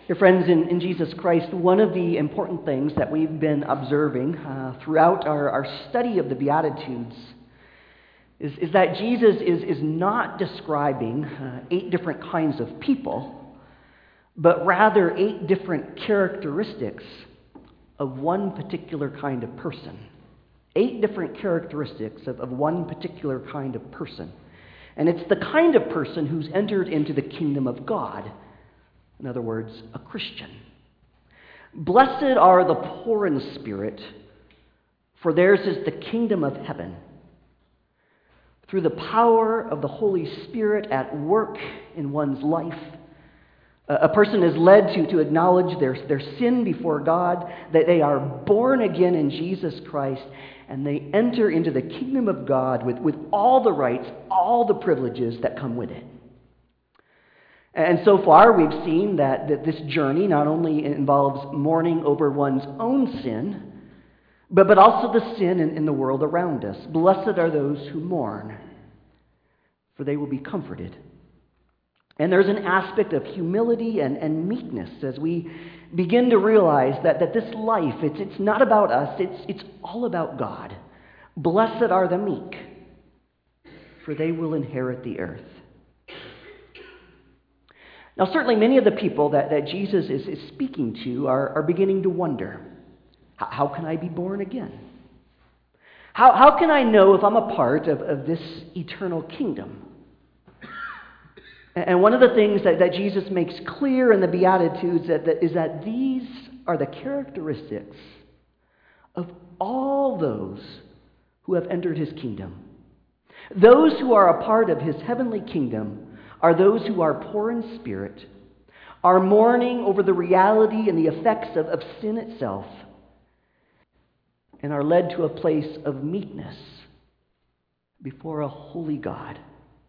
Dear friends, in Jesus Christ, one of the important things that we've been observing throughout our study of the Beatitudes is that Jesus is not describing 8 different kinds of people, but rather 8 different characteristics of one particular kind of person. 8 different characteristics of one particular kind of person. And it's the kind of person who's entered into the kingdom of God. In other words, a Christian. Blessed are the poor in spirit, for theirs is the kingdom of heaven. Through the power of the Holy Spirit at work in one's life, a person is led to acknowledge their sin before God, that they are born again in Jesus Christ, and they enter into the kingdom of God with all the rights, all the privileges that come with it. And so far, we've seen that this journey not only involves mourning over one's own sin, but also the sin in the world around us. Blessed are those who mourn, for they will be comforted. And there's an aspect of humility and meekness as we begin to realize that this life, it's not about us, it's all about God. Blessed are the meek, for they will inherit the earth. Now, certainly many of the people that Jesus is speaking to are beginning to wonder, how can I be born again? How can I know if I'm a part of this eternal kingdom? And one of the things that Jesus makes clear in the Beatitudes is that these are the characteristics of all those who have entered his kingdom. Those who are a part of his heavenly kingdom are those who are poor in spirit, are mourning over the reality and the effects of sin itself, and are led to a place of meekness before a holy God.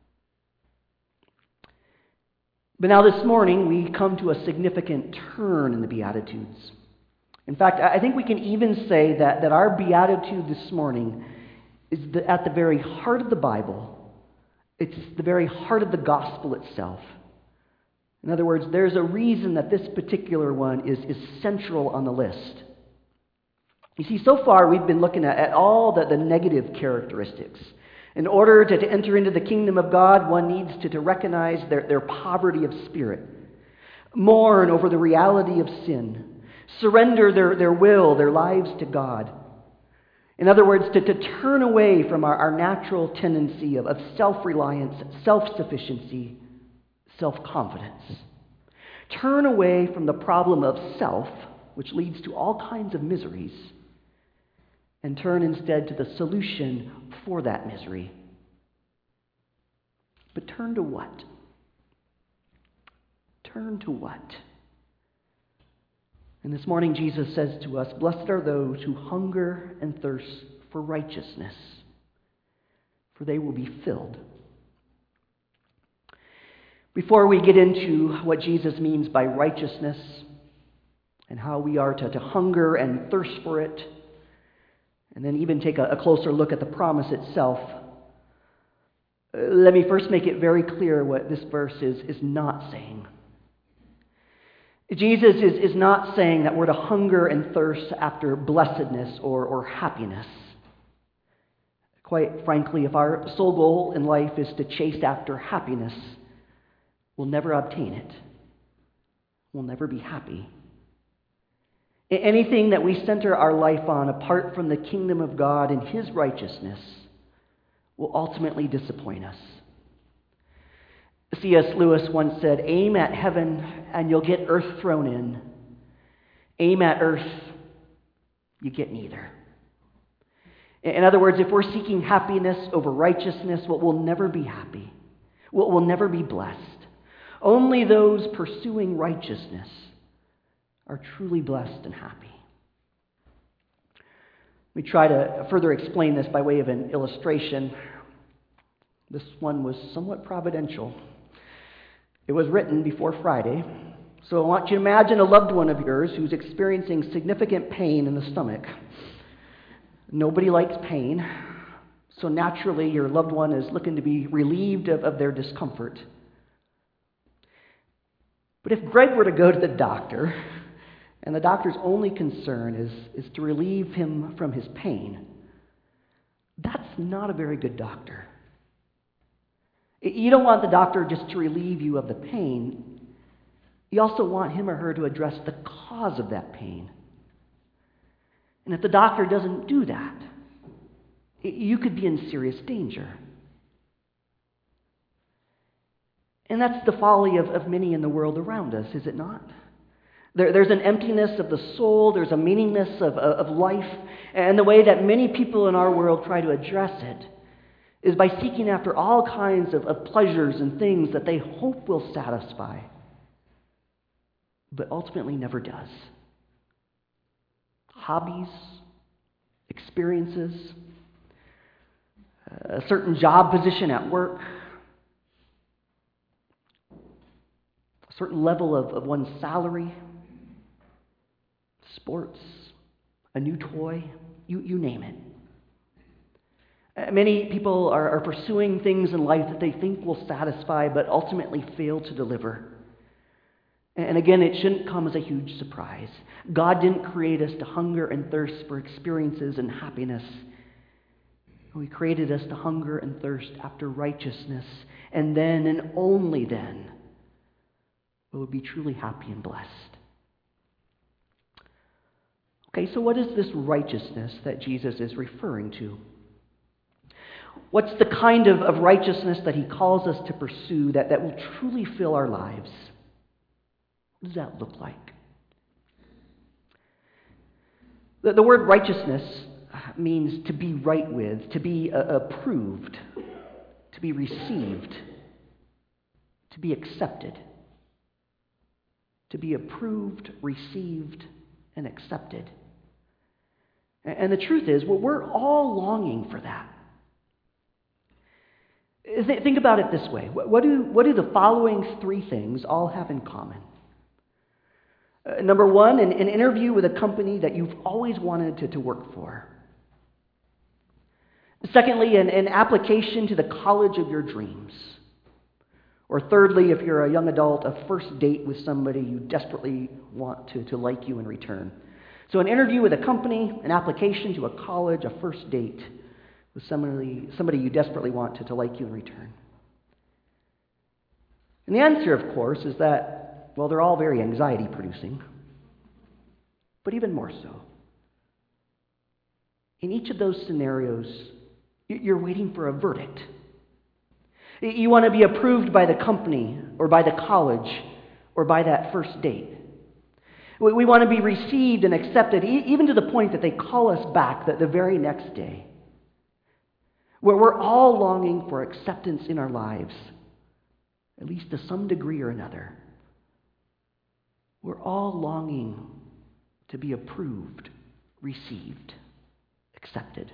But now this morning, we come to a significant turn in the Beatitudes. In fact, I think we can even say that our Beatitude this morning is at the very heart of the Bible. It's the very heart of the gospel itself. In other words, there's a reason that this particular one is central on the list. You see, so far we've been looking at all the negative characteristics. In order to enter into the kingdom of God, one needs to recognize their poverty of spirit, mourn over the reality of sin, surrender their will, their lives to God. In other words, to turn away from our natural tendency of self-reliance, self-sufficiency, self-confidence. Turn away from the problem of self, which leads to all kinds of miseries, and turn instead to the solution for that misery. But turn to what? Turn to what? And this morning Jesus says to us, blessed are those who hunger and thirst for righteousness, for they will be filled. Before we get into what Jesus means by righteousness and how we are to hunger and thirst for it, and then even take a closer look at the promise itself, let me first make it very clear what this verse is not saying. Jesus is not saying that we're to hunger and thirst after blessedness or happiness. Quite frankly, if our sole goal in life is to chase after happiness, we'll never obtain it. We'll never be happy. Anything that we center our life on apart from the kingdom of God and his righteousness will ultimately disappoint us. C.S. Lewis once said, aim at heaven and you'll get earth thrown in. Aim at earth, you get neither. In other words, if we're seeking happiness over righteousness, we'll never be happy. We'll never be blessed. Only those pursuing righteousness are truly blessed and happy. We try to further explain this by way of an illustration. This one was somewhat providential. It was written before Friday, so I want you to imagine a loved one of yours who's experiencing significant pain in the stomach. Nobody likes pain, so naturally your loved one is looking to be relieved of their discomfort. But if Greg were to go to the doctor, and the doctor's only concern is to relieve him from his pain, that's not a very good doctor. You don't want the doctor just to relieve you of the pain. You also want him or her to address the cause of that pain. And if the doctor doesn't do that, you could be in serious danger. And that's the folly of many in the world around us, is it not? There's an emptiness of the soul, there's a meaninglessness of life, and the way that many people in our world try to address it is by seeking after all kinds of pleasures and things that they hope will satisfy, but ultimately never does. Hobbies, experiences, a certain job position at work, a certain level of one's salary, sports, a new toy, you name it. Many people are pursuing things in life that they think will satisfy, but ultimately fail to deliver. And again, it shouldn't come as a huge surprise. God didn't create us to hunger and thirst for experiences and happiness. He created us to hunger and thirst after righteousness, and then and only then will we be truly happy and blessed. Okay, so what is this righteousness that Jesus is referring to? What's the kind of righteousness that he calls us to pursue that will truly fill our lives? What does that look like? The word righteousness means to be right with, to be approved, to be received, to be accepted. To be approved, received, and accepted. And the truth is, we're all longing for that. Think about it this way. What do the following three things all have in common? Number one, an interview with a company that you've always wanted to work for. Secondly, an application to the college of your dreams. Or thirdly, if you're a young adult, a first date with somebody you desperately want to like you in return. So an interview with a company, an application to a college, a first date with somebody you desperately want to like you in return. And the answer, of course, is that, well, they're all very anxiety-producing, but even more so. In each of those scenarios, you're waiting for a verdict. You want to be approved by the company, or by the college, or by that first date. We want to be received and accepted, even to the point that they call us back the very next day. Where we're all longing for acceptance in our lives, at least to some degree or another. We're all longing to be approved, received, accepted.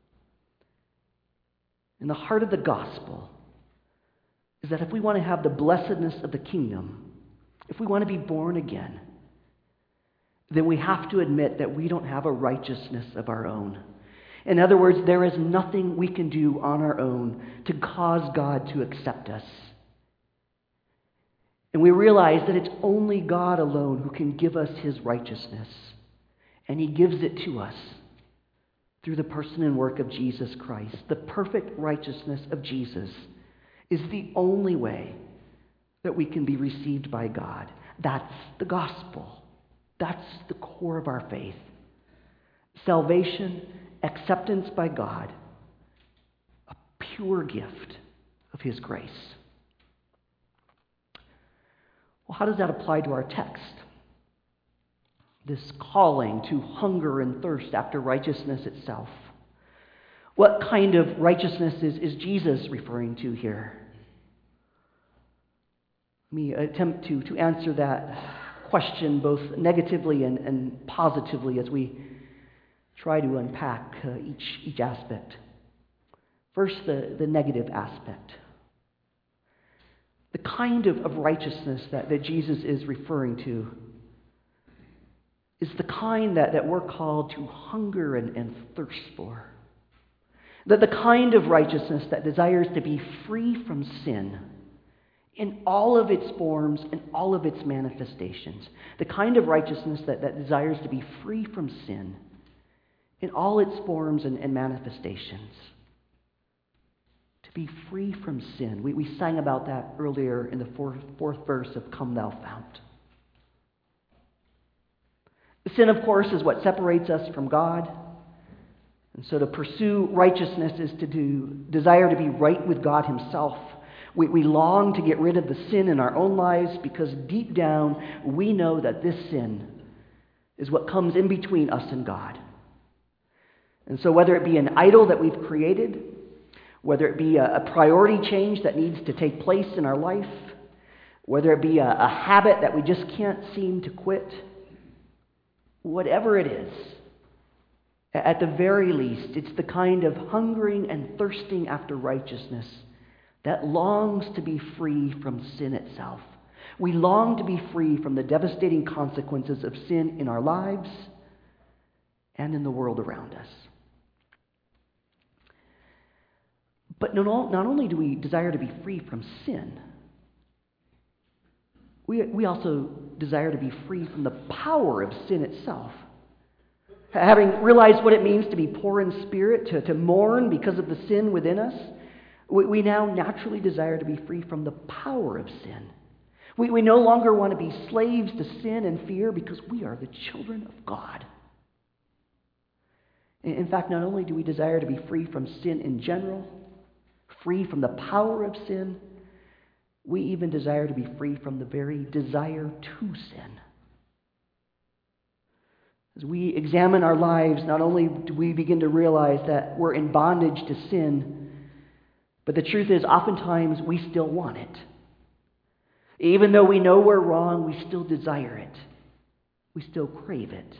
And the heart of the gospel is that if we want to have the blessedness of the kingdom, if we want to be born again, then we have to admit that we don't have a righteousness of our own. In other words, there is nothing we can do on our own to cause God to accept us. And we realize that it's only God alone who can give us his righteousness. And he gives it to us through the person and work of Jesus Christ. The perfect righteousness of Jesus is the only way that we can be received by God. That's the gospel. That's the core of our faith. Salvation, acceptance by God, a pure gift of his grace. Well, how does that apply to our text? This calling to hunger and thirst after righteousness itself. What kind of righteousness is Jesus referring to here? Let me attempt to answer that question both negatively and positively as we try to unpack each aspect. First, the negative aspect. The kind of righteousness that Jesus is referring to is the kind that we're called to hunger and thirst for. The kind of righteousness that desires to be free from sin in all of its forms and all of its manifestations. The kind of righteousness that desires to be free from sin in all its forms and manifestations. To be free from sin. We sang about that earlier in the fourth verse of Come Thou Fount. Sin, of course, is what separates us from God. And so to pursue righteousness is to desire to be right with God Himself. We long to get rid of the sin in our own lives because deep down we know that this sin is what comes in between us and God. And so whether it be an idol that we've created, whether it be a priority change that needs to take place in our life, whether it be a habit that we just can't seem to quit, whatever it is, at the very least, it's the kind of hungering and thirsting after righteousness that longs to be free from sin itself. We long to be free from the devastating consequences of sin in our lives and in the world around us. But not only do we desire to be free from sin, we also desire to be free from the power of sin itself. Having realized what it means to be poor in spirit, to mourn because of the sin within us, we now naturally desire to be free from the power of sin. We no longer want to be slaves to sin and fear because we are the children of God. In fact, not only do we desire to be free from sin in general, free from the power of sin, we even desire to be free from the very desire to sin. As we examine our lives, not only do we begin to realize that we're in bondage to sin, but the truth is oftentimes we still want it. Even though we know we're wrong, we still desire it. We still crave it.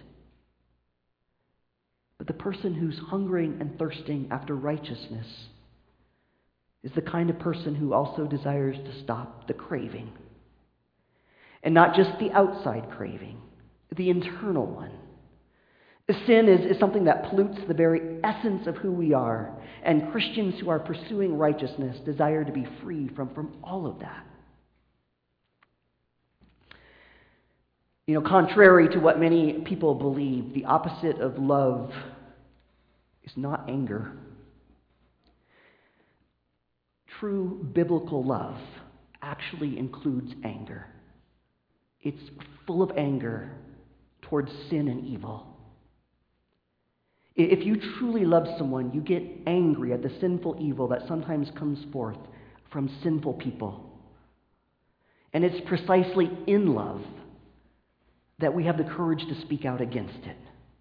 But the person who's hungering and thirsting after righteousness is the kind of person who also desires to stop the craving. And not just the outside craving, the internal one. Sin is something that pollutes the very essence of who we are. And Christians who are pursuing righteousness desire to be free from all of that. You know, contrary to what many people believe, the opposite of love is not anger. True biblical love actually includes anger. It's full of anger towards sin and evil. If you truly love someone, you get angry at the sinful evil that sometimes comes forth from sinful people. And it's precisely in love that we have the courage to speak out against it.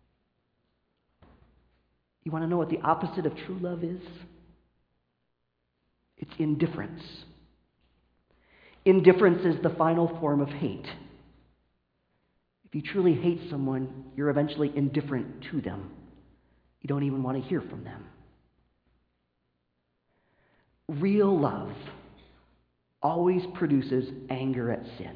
You want to know what the opposite of true love is? It's indifference. Indifference is the final form of hate. If you truly hate someone, you're eventually indifferent to them. You don't even want to hear from them. Real love always produces anger at sin.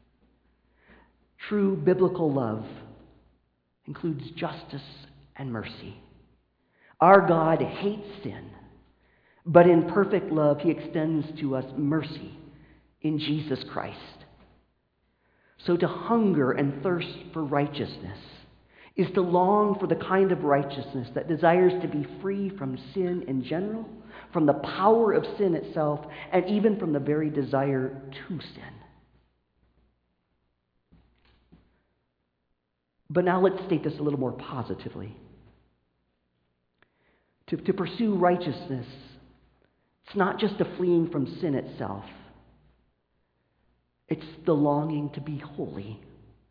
True biblical love includes justice and mercy. Our God hates sin, but in perfect love, He extends to us mercy in Jesus Christ. So to hunger and thirst for righteousness is to long for the kind of righteousness that desires to be free from sin in general, from the power of sin itself, and even from the very desire to sin. But now let's state this a little more positively. To pursue righteousness, it's not just a fleeing from sin itself. It's the longing to be holy.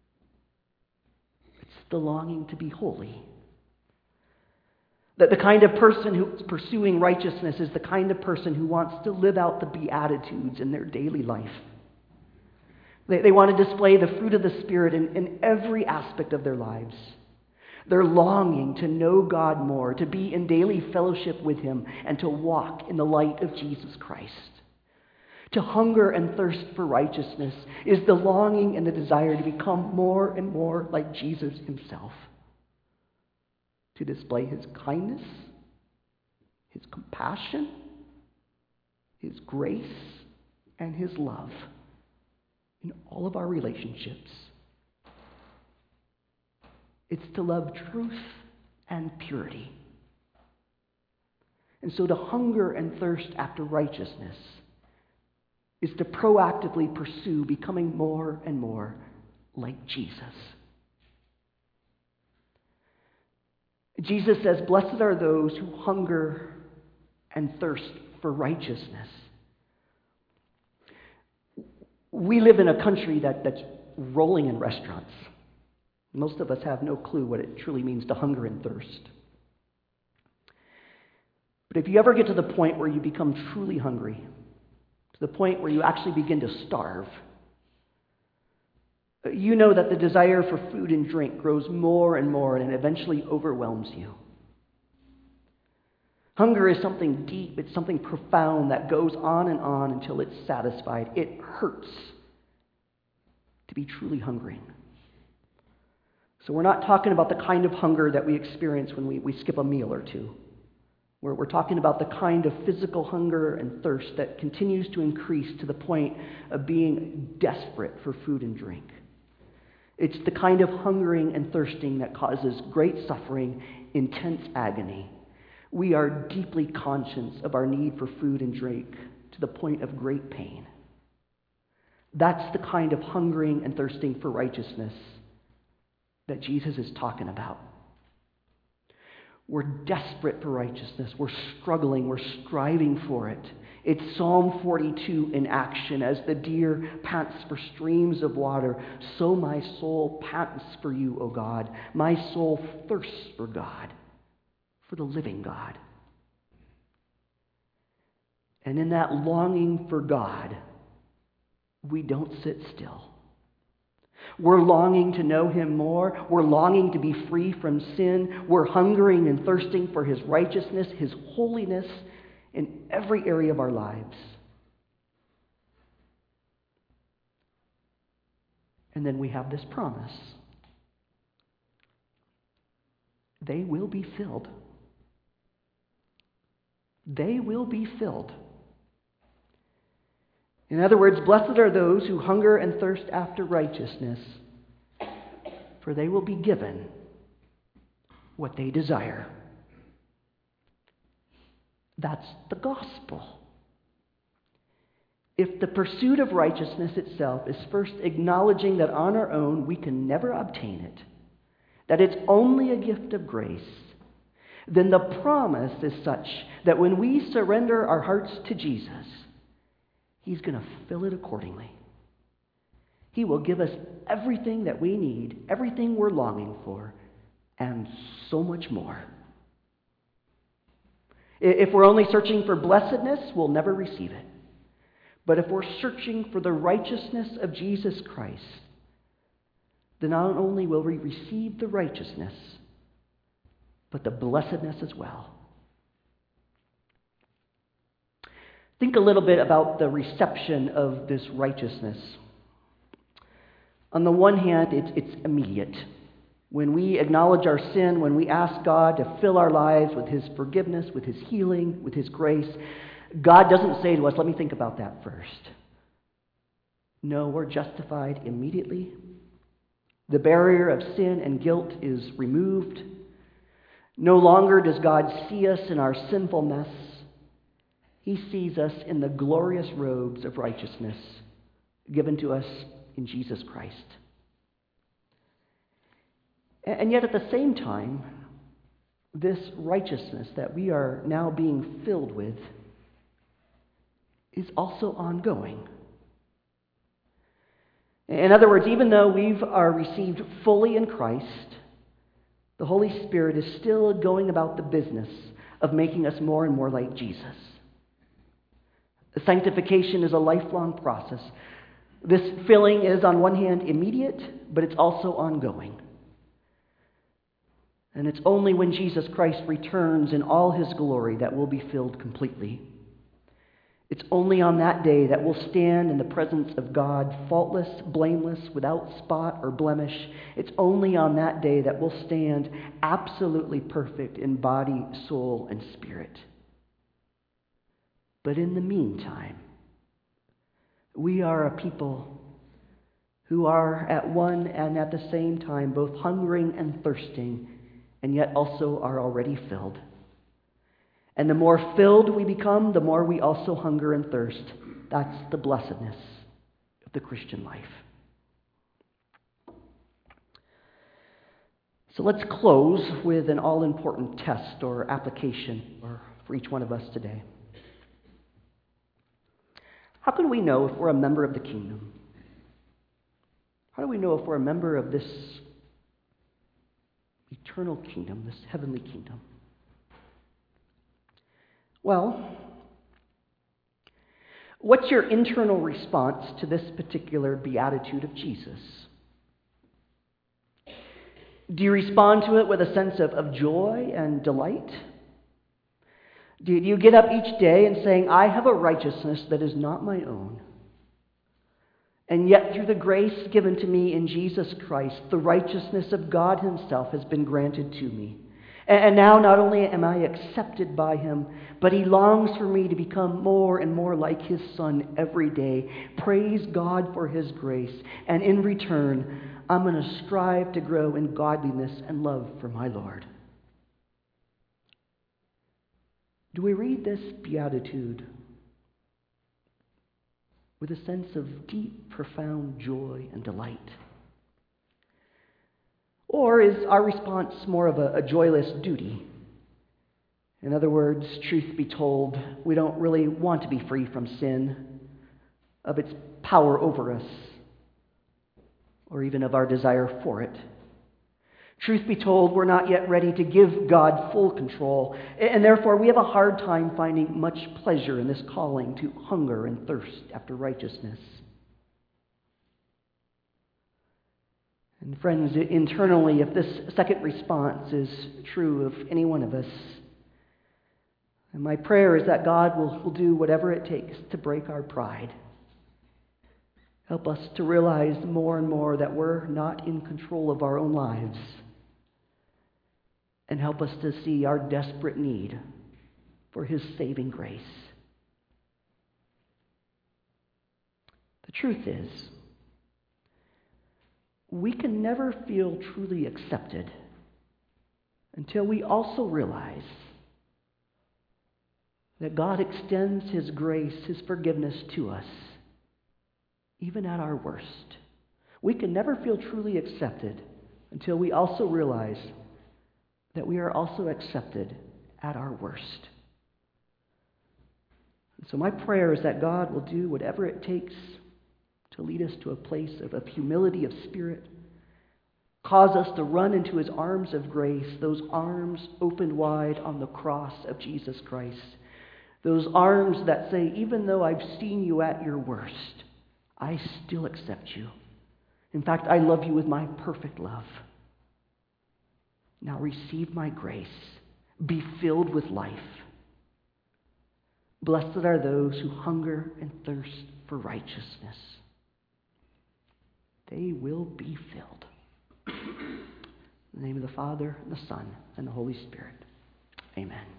It's the longing to be holy. That the kind of person who's pursuing righteousness is the kind of person who wants to live out the Beatitudes in their daily life. They want to display the fruit of the Spirit in every aspect of their lives. They're longing to know God more, to be in daily fellowship with Him, and to walk in the light of Jesus Christ. To hunger and thirst for righteousness is the longing and the desire to become more and more like Jesus Himself. To display His kindness, His compassion, His grace, and His love in all of our relationships. It's to love truth and purity. And so to hunger and thirst after righteousness is to proactively pursue becoming more and more like Jesus. Jesus says, "Blessed are those who hunger and thirst for righteousness." We live in a country that's rolling in restaurants. Most of us have no clue what it truly means to hunger and thirst. But if you ever get to the point where you become truly hungry, to the point where you actually begin to starve, you know that the desire for food and drink grows more and more and it eventually overwhelms you. Hunger is something deep, it's something profound that goes on and on until it's satisfied. It hurts to be truly hungry. So we're not talking about the kind of hunger that we experience when we skip a meal or two. We're talking about the kind of physical hunger and thirst that continues to increase to the point of being desperate for food and drink. It's the kind of hungering and thirsting that causes great suffering, intense agony. We are deeply conscious of our need for food and drink to the point of great pain. That's the kind of hungering and thirsting for righteousness that Jesus is talking about. We're desperate for righteousness. We're struggling. We're striving for it. It's Psalm 42 in action. As the deer pants for streams of water, so my soul pants for you, O God. My soul thirsts for God, for the living God. And in that longing for God, we don't sit still. We're longing to know Him more. We're longing to be free from sin. We're hungering and thirsting for His righteousness, His holiness in every area of our lives. And then we have this promise. They will be filled. They will be filled. In other words, blessed are those who hunger and thirst after righteousness, for they will be given what they desire. That's the gospel. If the pursuit of righteousness itself is first acknowledging that on our own we can never obtain it, that it's only a gift of grace, then the promise is such that when we surrender our hearts to Jesus, He's going to fill it accordingly. He will give us everything that we need, everything we're longing for, and so much more. If we're only searching for blessedness, we'll never receive it. But if we're searching for the righteousness of Jesus Christ, then not only will we receive the righteousness, but the blessedness as well. Think a little bit about the reception of this righteousness. On the one hand, it's immediate. When we acknowledge our sin, when we ask God to fill our lives with His forgiveness, with His healing, with His grace, God doesn't say to us, let me think about that first. No, we're justified immediately. The barrier of sin and guilt is removed. No longer does God see us in our sinful mess. He sees us in the glorious robes of righteousness given to us in Jesus Christ. And yet at the same time, this righteousness that we are now being filled with is also ongoing. In other words, even though we are received fully in Christ, the Holy Spirit is still going about the business of making us more and more like Jesus. Sanctification is a lifelong process. This filling is, on one hand, immediate, but it's also ongoing. And it's only when Jesus Christ returns in all His glory that we'll be filled completely. It's only on that day that we'll stand in the presence of God, faultless, blameless, without spot or blemish. It's only on that day that we'll stand absolutely perfect in body, soul, and spirit. But in the meantime, We are a people who are at one and at the same time both hungering and thirsting, and yet also are already filled. And the more filled we become, the more we also hunger and thirst. That's the blessedness of the Christian life. So let's close with an all-important test or application for each one of us today. How can we know if we're a member of the kingdom? How do we know if we're a member of this eternal kingdom, this heavenly kingdom? Well, what's your internal response to this particular beatitude of Jesus? Do you respond to it with a sense of joy and delight? Do you get up each day and saying, I have a righteousness that is not my own, and yet through the grace given to me in Jesus Christ, the righteousness of God himself has been granted to me. And now not only am I accepted by him, but he longs for me to become more and more like his Son every day. Praise God for his grace. And in return, I'm going to strive to grow in godliness and love for my Lord. Do we read this beatitude with a sense of deep, profound joy and delight? Or is our response more of a joyless duty? In other words, truth be told, we don't really want to be free from sin, of its power over us, or even of our desire for it. Truth be told, we're not yet ready to give God full control, and therefore we have a hard time finding much pleasure in this calling to hunger and thirst after righteousness. And friends, internally, if this second response is true of any one of us, and my prayer is that God will do whatever it takes to break our pride. Help us to realize more and more that we're not in control of our own lives. And help us to see our desperate need for his saving grace. The truth is, we can never feel truly accepted until we also realize that God extends his grace, his forgiveness to us, even at our worst. We can never feel truly accepted until we also realize that we are also accepted at our worst. And so my prayer is that God will do whatever it takes to lead us to a place of humility of spirit, cause us to run into his arms of grace, those arms opened wide on the cross of Jesus Christ, those arms that say, even though I've seen you at your worst, I still accept you. In fact, I love you with my perfect love. Now receive my grace. Be filled with life. Blessed are those who hunger and thirst for righteousness. They will be filled. In the name of the Father, and the Son, and the Holy Spirit. Amen.